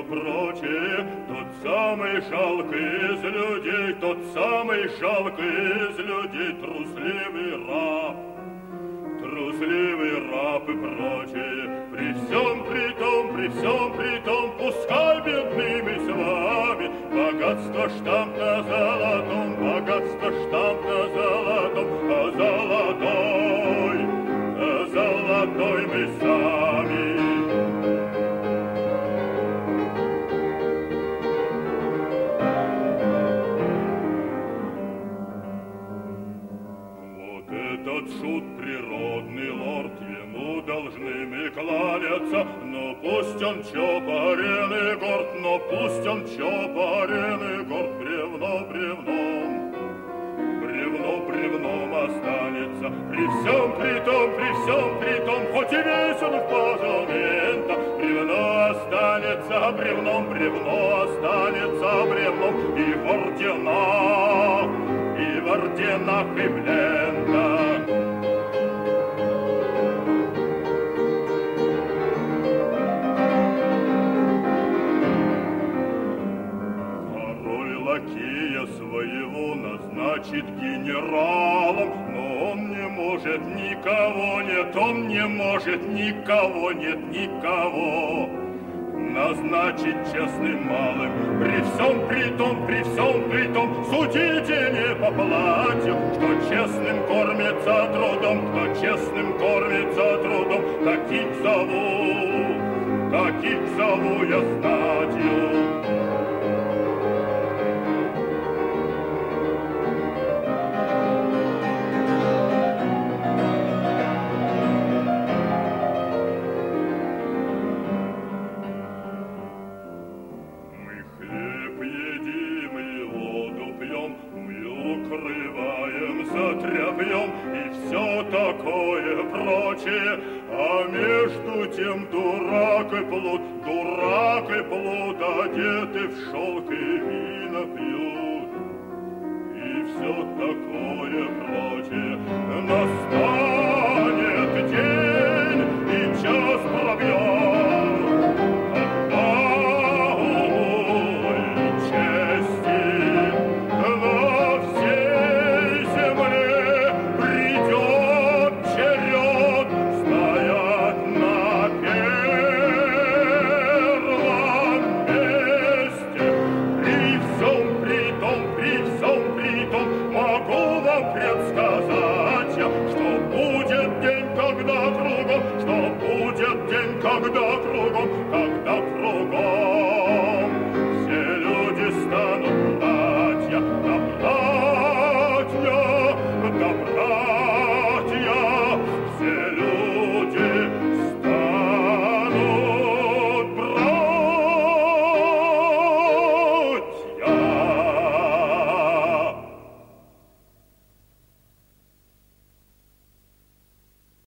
прочее, тот самый жалкий из людей, тот самый жалкий из людей, трусливый раб и прочее. При всем при том, пускай бедными с вами, богатство штамп на золотом, богатство штамп на золотом, а золотой мы сами. Этот шут природный лорд, ему должны мы кланяться, но пусть он чопорен и горд, но пусть он чопорен и горд, бревном останется. При всем при том, хоть и весь он в позументах, бревно останется бревном, и в орденах, и в лентах. Король лакея своего назначит генералом, но он не может никого, никого назначить честным малым. При всем при том, судите не по платью, кто честным кормится трудом, таких зову я знатью. Тряпьем и все такое прочее, а между тем дурак и плут одеты в шелк и вина пьют, и все такое прочее. Настанет день и час пробьет, когда уму и чести на всей земле придет черед стоять на первом месте. При всем при том, могу вам предсказать я, что будет день, когда кругом, когда кругом